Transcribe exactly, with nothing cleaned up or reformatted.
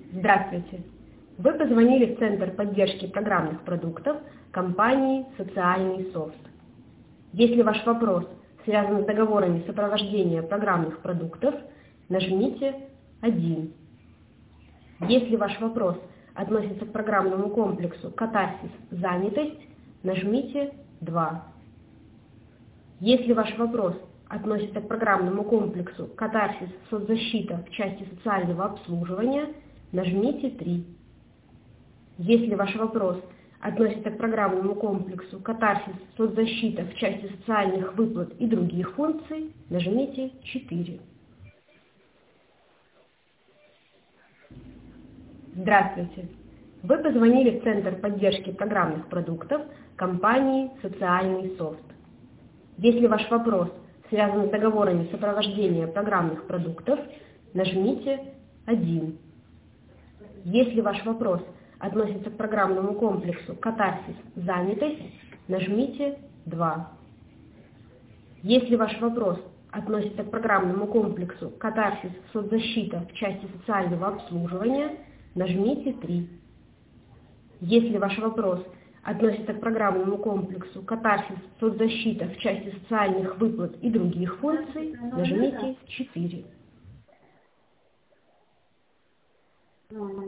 Здравствуйте! Вы позвонили в Центр поддержки программных продуктов компании «Социальный софт». Если ваш вопрос связан с договорами сопровождения программных продуктов, нажмите один. Если ваш вопрос относится к программному комплексу «Катарсис. Занятость», нажмите два. Если ваш вопрос относится к программному комплексу «Катарсис. Соцзащита» в части социального обслуживания, нажмите три. Если ваш вопрос относится к программному комплексу «Катарсис. Соцзащита» в части социальных выплат и других функций, нажмите четыре. Здравствуйте! Вы позвонили в Центр поддержки программных продуктов компании «Социальный софт». Если ваш вопрос связан с договорами сопровождения программных продуктов, нажмите один. Если ваш вопрос относится к программному комплексу «Катарсис. Занятость», нажмите два. Если ваш вопрос относится к программному комплексу «Катарсис. Соцзащита» в части социального обслуживания, нажмите три. Если ваш вопрос относится к программному комплексу «Катарсис. Соцзащита» в части социальных выплат и других функций, нажмите четыре.